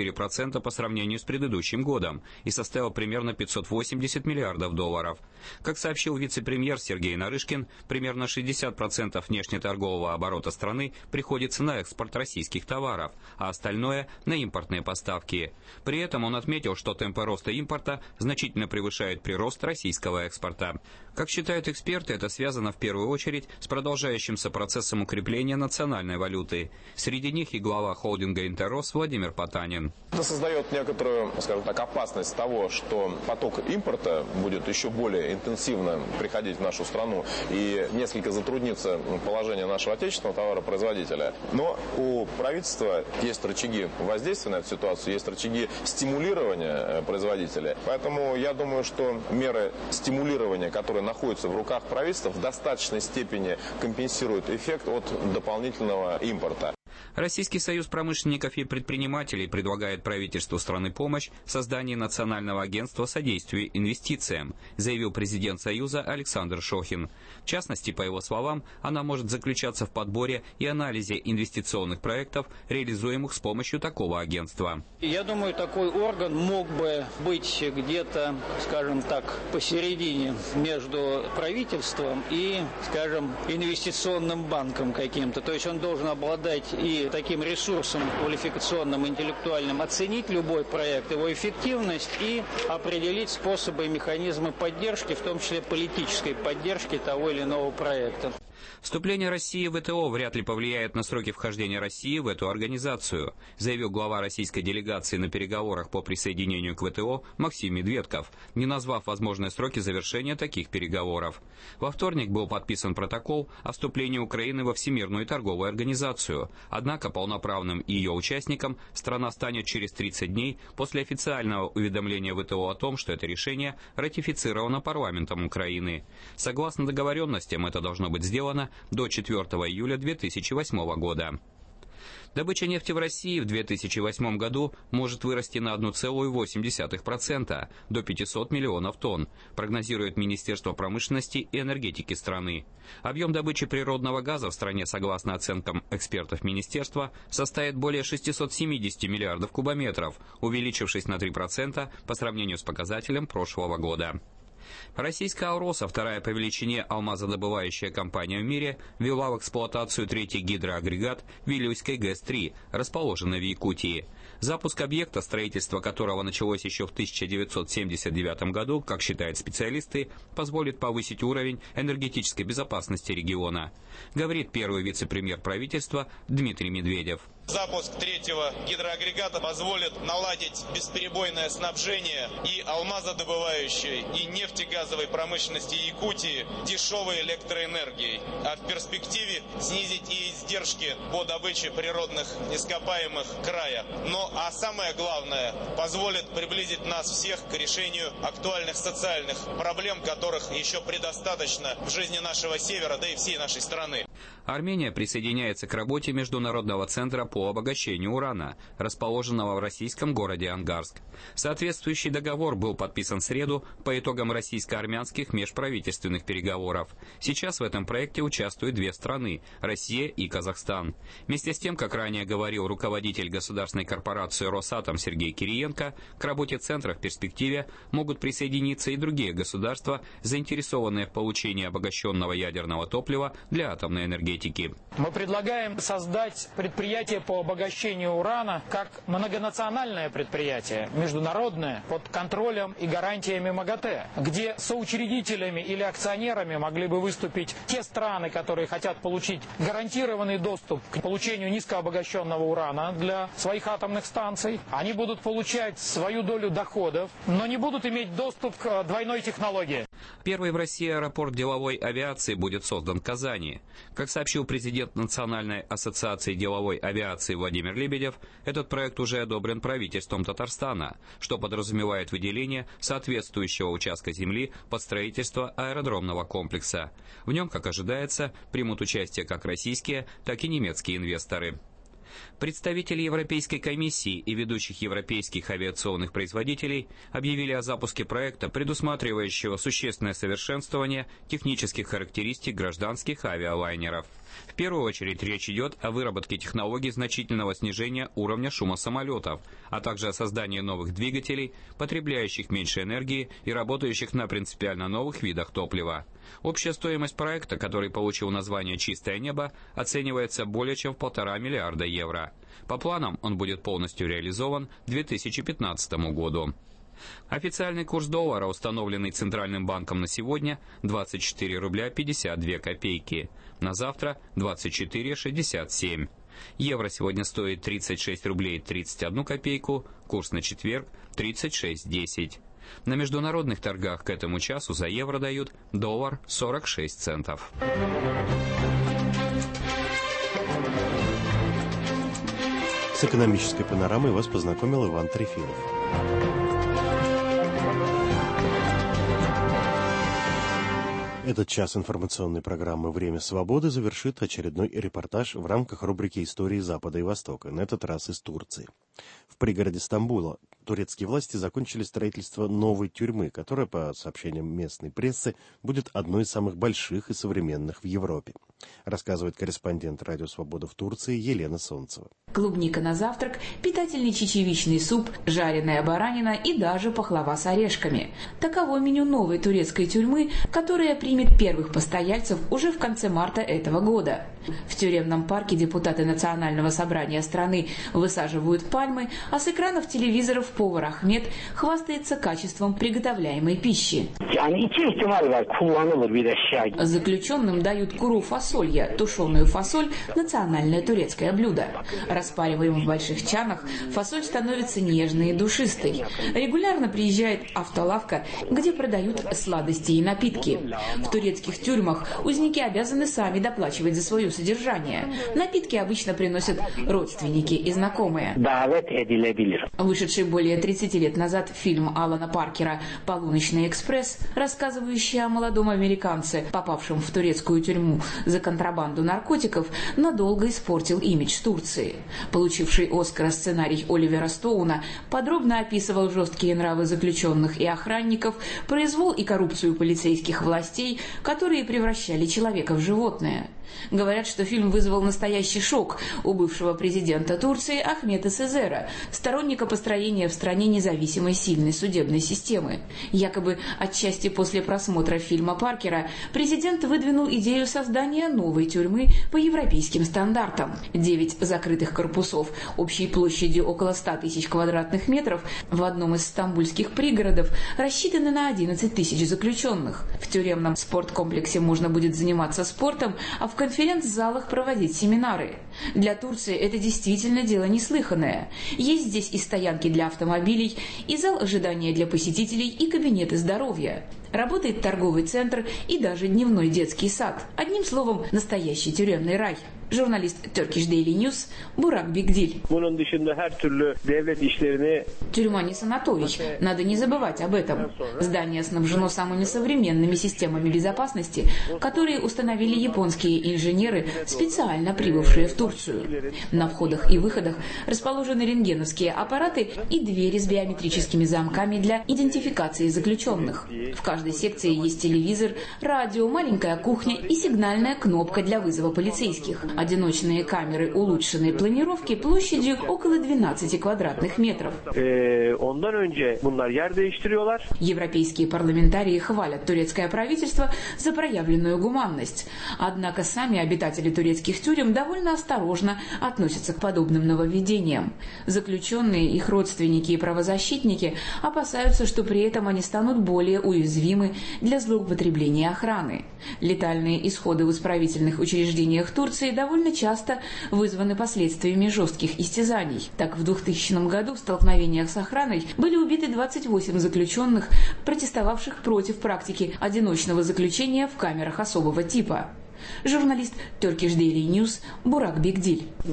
24% по сравнению с предыдущим годом и составил примерно 580 миллиардов долларов. Как сообщил вице-премьер Сергей Нарышкин, примерно 60% внешнеторгового оборота страны приходится на экспорт российских товаров, а остальное – на импортные поставки. При этом он отметил, что темпы роста импорта значительно превышают прирост российского экспорта. Как считают эксперты, это связано в первую очередь с продолжающимся процессом укрепления национальной валюты. Среди них и глава холдинга «Интеррос» Владимир Потанин. Это создает некоторую, скажем так, опасность того, что поток импорта будет еще более интенсивно приходить в нашу страну и несколько затруднится положение нашего отечественного товаропроизводителя. Но у правительства есть рычаги воздействия на эту ситуацию, есть рычаги стимулирования производителя. Поэтому я думаю, что меры стимулирования, которые находятся в руках правительства, в достаточной степени компенсируют эффект от дополнительного импорта. Российский союз промышленников и предпринимателей предлагает правительству страны помощь в создании Национального агентства содействия инвестициям, заявил президент Союза Александр Шохин. В частности, по его словам, она может заключаться в подборе и анализе инвестиционных проектов, реализуемых с помощью такого агентства. Я думаю, такой орган мог бы быть где-то, скажем так, посередине между правительством и, скажем, инвестиционным банком каким-то. То есть он должен обладать и таким ресурсом квалификационным, интеллектуальным, оценить любой проект, его эффективность и определить способы и механизмы поддержки, в том числе политической поддержки того или иного проекта. Вступление России в ВТО вряд ли повлияет на сроки вхождения России в эту организацию, заявил глава российской делегации на переговорах по присоединению к ВТО Максим Медведков, не назвав возможные сроки завершения таких переговоров. Во вторник был подписан протокол о вступлении Украины во Всемирную торговую организацию, однако полноправным ее участником страна станет через 30 дней после официального уведомления ВТО о том, что это решение ратифицировано парламентом Украины. Согласно договоренностям, это должно быть сделано до 4 июля 2008 года. Добыча нефти в России в 2008 году может вырасти на 1,8% до 500 миллионов тонн, прогнозирует Министерство промышленности и энергетики страны. Объем добычи природного газа в стране, согласно оценкам экспертов министерства, составит более 670 миллиардов кубометров, увеличившись на 3% по сравнению с показателем прошлого года. Российская «Алроса», вторая по величине алмазодобывающая компания в мире, ввела в эксплуатацию третий гидроагрегат Вилюйской ГЭС-3, расположенный в Якутии. Запуск объекта, строительство которого началось еще в 1979 году, как считают специалисты, позволит повысить уровень энергетической безопасности региона, говорит первый вице-премьер правительства Дмитрий Медведев. Запуск третьего гидроагрегата позволит наладить бесперебойное снабжение и алмазодобывающей, и нефтегазовой промышленности Якутии дешевой электроэнергией, а в перспективе снизить и издержки по добыче природных ископаемых края. А самое главное, позволит приблизить нас всех к решению актуальных социальных проблем, которых еще предостаточно в жизни нашего севера, да и всей нашей страны. Армения присоединяется к работе Международного центра по обогащению урана, расположенного в российском городе Ангарск. Соответствующий договор был подписан в среду по итогам российско-армянских межправительственных переговоров. Сейчас в этом проекте участвуют две страны – Россия и Казахстан. Вместе с тем, как ранее говорил руководитель государственной корпорации «Росатом» Сергей Кириенко, к работе центра в перспективе могут присоединиться и другие государства, заинтересованные в получении обогащенного ядерного топлива для атомной энергетики. Мы предлагаем создать предприятие по обогащению урана как многонациональное предприятие, международное, под контролем и гарантиями МАГАТЭ, где соучредителями или акционерами могли бы выступить те страны, которые хотят получить гарантированный доступ к получению низкообогащенного урана для своих атомных станций. Они будут получать свою долю доходов, но не будут иметь доступ к двойной технологии. Первый в России аэропорт деловой авиации будет создан в Казани. Как сообщил президент Национальной ассоциации деловой авиации Владимир Лебедев, этот проект уже одобрен правительством Татарстана, что подразумевает выделение соответствующего участка земли под строительство аэродромного комплекса. В нем, как ожидается, примут участие как российские, так и немецкие инвесторы. Представители Европейской комиссии и ведущих европейских авиационных производителей объявили о запуске проекта, предусматривающего существенное совершенствование технических характеристик гражданских авиалайнеров. В первую очередь речь идет о выработке технологий значительного снижения уровня шума самолетов, а также о создании новых двигателей, потребляющих меньше энергии и работающих на принципиально новых видах топлива. Общая стоимость проекта, который получил название «Чистое небо», оценивается более чем в 1,5 миллиарда евро. По планам он будет полностью реализован к 2015 году. Официальный курс доллара, установленный Центральным банком на сегодня, 24 рубля 52 копейки. На завтра 24,67. Евро сегодня стоит 36 рублей 31 копейку, курс на четверг 36,10. На международных торгах к этому часу за евро дают доллар 46 центов. С экономической панорамой вас познакомил Иван Трефилов. Этот час информационной программы «Время свободы» завершит очередной репортаж в рамках рубрики «Истории Запада и Востока», на этот раз из Турции. В пригороде Стамбула турецкие власти закончили строительство новой тюрьмы, которая, по сообщениям местной прессы, будет одной из самых больших и современных в Европе, рассказывает корреспондент «Радио Свобода» в Турции Елена Солнцева. Клубника на завтрак, питательный чечевичный суп, жареная баранина и даже пахлава с орешками. Таково меню новой турецкой тюрьмы, которая примет первых постояльцев уже в конце марта этого года. В тюремном парке депутаты Национального собрания страны высаживают пальмы, а с экранов телевизоров повар Ахмед хвастается качеством приготовляемой пищи. Заключенным дают куру фасолья, тушеную фасоль, национальное турецкое блюдо. Распариваем в больших чанах, фасоль становится нежной и душистой. Регулярно приезжает автолавка, где продают сладости и напитки. В турецких тюрьмах узники обязаны сами доплачивать за свое содержание. Напитки обычно приносят родственники и знакомые. Вышедший более 30 лет назад фильм Алана Паркера «Полуночный экспресс», рассказывающий о молодом американце, попавшем в турецкую тюрьму за контрабанду наркотиков, надолго испортил имидж Турции. Получивший Оскара сценарий Оливера Стоуна подробно описывал жесткие нравы заключенных и охранников, произвол и коррупцию полицейских властей, которые превращали человека в животное. Говорят, что фильм вызвал настоящий шок у бывшего президента Турции Ахмета Сезера, сторонника построения в стране независимой сильной судебной системы. Якобы отчасти после просмотра фильма Паркера президент выдвинул идею создания новой тюрьмы по европейским стандартам. 9 закрытых корпусов общей площадью около 100 тысяч квадратных метров в одном из стамбульских пригородов рассчитаны на 11 тысяч заключенных. В тюремном спорткомплексе можно будет заниматься спортом, а в конференц-залах проводить семинары. Для Турции это действительно дело неслыханное. Есть здесь и стоянки для автомобилей, и зал ожидания для посетителей, и кабинеты здоровья. Работает торговый центр и даже дневной детский сад. Одним словом, настоящий тюремный рай. Журналист Turkish Daily News Бурак Бигдиль. Тюрьма не санаторий. Надо не забывать об этом. Здание снабжено самыми современными системами безопасности, которые установили японские инженеры, специально прибывшие в Турцию. На входах и выходах расположены рентгеновские аппараты и двери с биометрическими замками для идентификации заключенных. В каждой секции есть телевизор, радио, маленькая кухня и сигнальная кнопка для вызова полицейских. Одиночные камеры улучшенной планировки площадью около 12 квадратных метров. Европейские парламентарии хвалят турецкое правительство за проявленную гуманность. Однако сами обитатели турецких тюрем довольно осторожно относятся к подобным нововведениям. Заключенные, их родственники и правозащитники опасаются, что при этом они станут более уязвимы для злоупотребления охраны. Летальные исходы в исправительных учреждениях Турции довольно часто вызваны последствиями жестких истязаний. Так, в 2000 году в столкновениях с охраной были убиты 28 заключенных, протестовавших против практики одиночного заключения в камерах особого типа. Журналист Turkish Daily News Бурак Бигдиль. В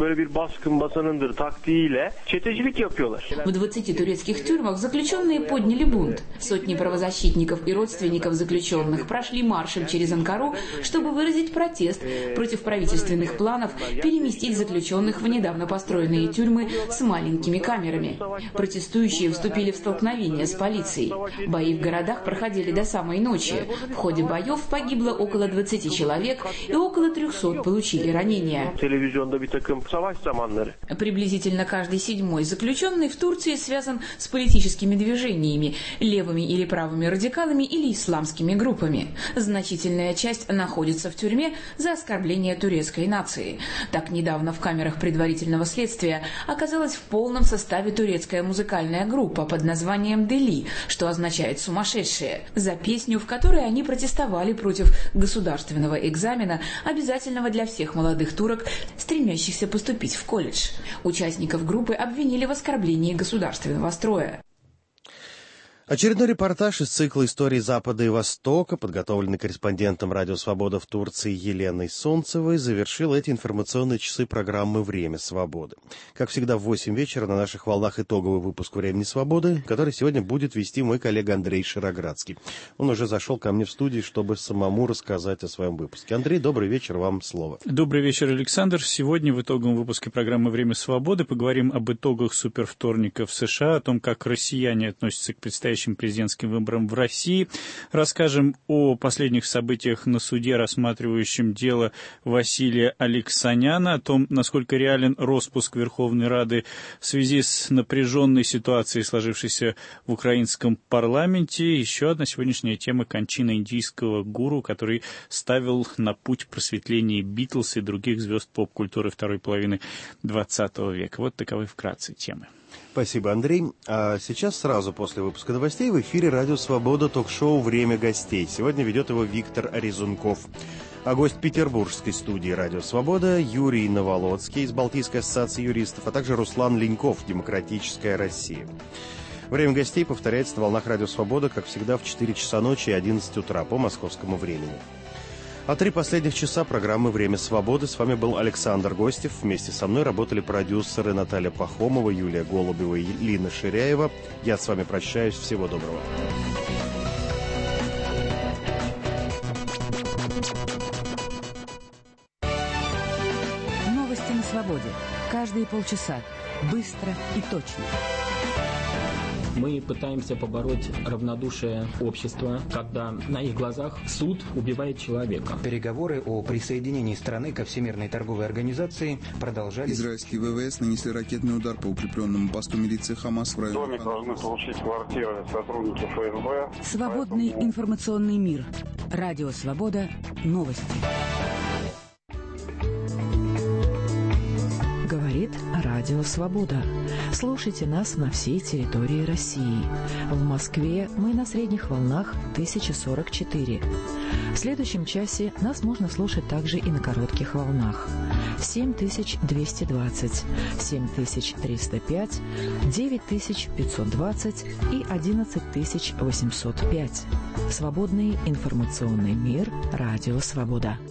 20 турецких тюрьмах заключенные подняли бунт. Сотни правозащитников и родственников заключенных прошли маршем через Анкару, чтобы выразить протест против правительственных планов переместить заключенных в недавно построенные тюрьмы с маленькими камерами. Протестующие вступили в столкновение с полицией. Бои в городах проходили до самой ночи. В ходе боев погибло около 20 человек, и около 300 получили ранения. Приблизительно каждый 7-й заключенный в Турции связан с политическими движениями, левыми или правыми радикалами или исламскими группами. Значительная часть находится в тюрьме за оскорбление турецкой нации. Так, недавно в камерах предварительного следствия оказалась в полном составе турецкая музыкальная группа под названием «Дели», что означает «сумасшедшие», за песню, в которой они протестовали против государственного экзамена, обязательного для всех молодых турок, стремящихся поступить в колледж. Участников группы обвинили в оскорблении государственного строя. Очередной репортаж из цикла «Истории Запада и Востока», подготовленный корреспондентом «Радио Свобода» в Турции Еленой Солнцевой, завершил эти информационные часы программы «Время свободы». Как всегда, в 8 вечера на наших волнах итоговый выпуск «Времени свободы», который сегодня будет вести мой коллега Андрей Широградский. Он уже зашел ко мне в студию, чтобы самому рассказать о своем выпуске. Андрей, добрый вечер, вам слово. Добрый вечер, Александр. Сегодня в итоговом выпуске программы «Время свободы» поговорим об итогах супервторника в США, о том, как россияне относятся к предстоящим президентским выборам в России. Расскажем о последних событиях на суде, рассматривающем дело Василия Алексаняна, о том, насколько реален роспуск Верховной Рады в связи с напряженной ситуацией, сложившейся в украинском парламенте. Еще одна сегодняшняя тема — кончина индийского гуру, который ставил на путь просветления Битлз и других звезд поп-культуры второй половины XX века. Вот таковы вкратце темы. Спасибо, Андрей. А сейчас, сразу после выпуска новостей, в эфире «Радио Свобода» ток-шоу «Время гостей». Сегодня ведет его Виктор Резунков. А гость петербургской студии «Радио Свобода» Юрий Наволоцкий из Балтийской ассоциации юристов, а также Руслан Леньков, «Демократическая Россия». Время гостей повторяется на волнах «Радио Свобода», как всегда, в 4 часа ночи и 11 утра по московскому времени. А 3 последних часа программы «Время свободы». С вами был Александр Гостев. Вместе со мной работали продюсеры Наталья Пахомова, Юлия Голубева и Лина Ширяева. Я с вами прощаюсь. Всего доброго. Новости на свободе. Каждые полчаса. Быстро и точно. Мы пытаемся побороть равнодушие общества, когда на их глазах суд убивает человека. Переговоры о присоединении страны ко Всемирной торговой организации продолжались. Израильские ВВС нанесли ракетный удар по укрепленному посту милиции Хамас в районе. Домик должны получить квартиры сотрудники ФСБ. Свободный информационный мир. Радио Свобода. Новости. Говорит говорит Радио Свобода. Слушайте нас на всей территории России. В Москве мы на средних волнах 1044. В следующем часе нас можно слушать также и на коротких волнах. 7220, 7305, 9520 и 11805. Свободный информационный мир. Радио Свобода.